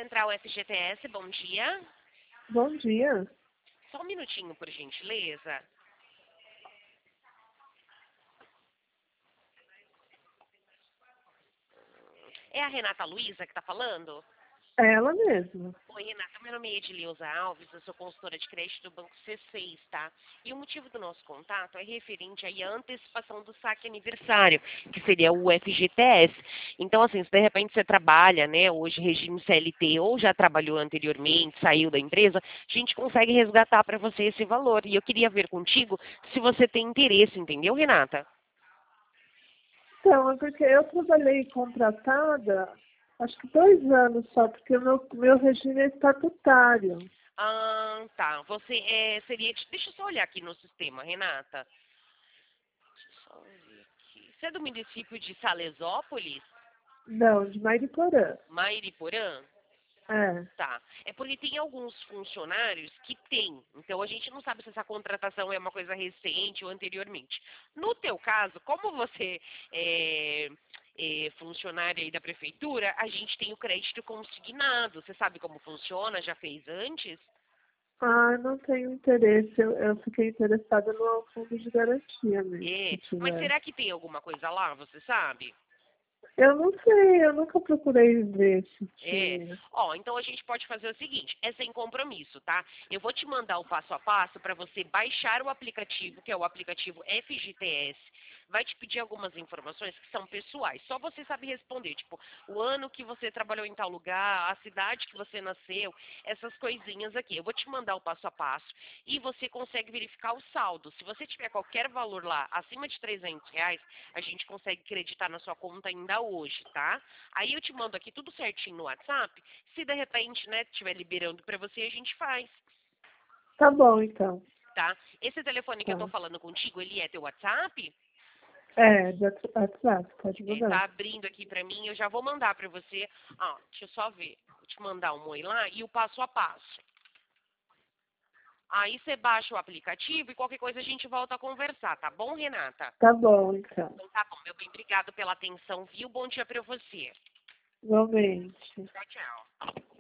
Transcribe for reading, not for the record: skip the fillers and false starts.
Central FGTS, bom dia. Bom dia. Só um minutinho, por gentileza. É a Renata Luiza que está falando? É ela mesma. Oi, Renata, meu nome é Edileuza Alves, eu sou consultora de crédito do Banco C6, tá? E o motivo do nosso contato é referente aí à antecipação do saque aniversário, que seria o FGTS. Então, assim, se de repente você trabalha, né, hoje regime CLT ou já trabalhou anteriormente, saiu da empresa, a gente consegue resgatar para você esse valor. E eu queria ver contigo se você tem interesse, entendeu, Renata? Então, é porque eu trabalhei contratada, acho que 2 anos só, porque o meu regime é estatutário. Ah, tá. Você seria. Deixa eu só olhar aqui no sistema, Renata. Deixa eu só ver aqui. Você é do município de Salesópolis? Não, de Mariporã. Mairiporã? É. Tá. É porque tem alguns funcionários que têm. Então a gente não sabe se essa contratação é uma coisa recente ou anteriormente. No teu caso, como você é funcionário aí da prefeitura, a gente tem o crédito consignado. Você sabe como funciona? Já fez antes? Ah, não tenho interesse. Eu fiquei interessada no fundo de garantia mesmo, se É. Mas tiver. será que tem alguma coisa lá, você sabe? Eu não sei, eu nunca procurei ver se É. tinha. Ó, então a gente pode fazer o seguinte, é sem compromisso, tá? Eu vou te mandar o passo a passo para você baixar o aplicativo, que é o aplicativo FGTS. Vai te pedir algumas informações que são pessoais. Só você sabe responder, tipo, o ano que você trabalhou em tal lugar, a cidade que você nasceu, essas coisinhas aqui. Eu vou te mandar o passo a passo e você consegue verificar o saldo. Se você tiver qualquer valor lá acima de R$ 300, a gente consegue creditar na sua conta ainda hoje, tá? Aí eu te mando aqui tudo certinho no WhatsApp. Se de repente, né, estiver liberando para você, a gente faz, Tá bom, então. tá? Esse telefone que eu Tá. tô falando contigo, ele é teu WhatsApp? É, de WhatsApp, pode É, mandar. tá abrindo aqui para mim, eu já vou mandar para você. Ó, deixa eu só ver. Vou te mandar um oi lá e o passo a passo. Aí você baixa o aplicativo e qualquer coisa a gente volta a conversar, tá bom, Renata? Tá bom, então. Então tá bom, meu bem, obrigado pela atenção, viu? Bom dia para você. Igualmente. Tchau, tchau.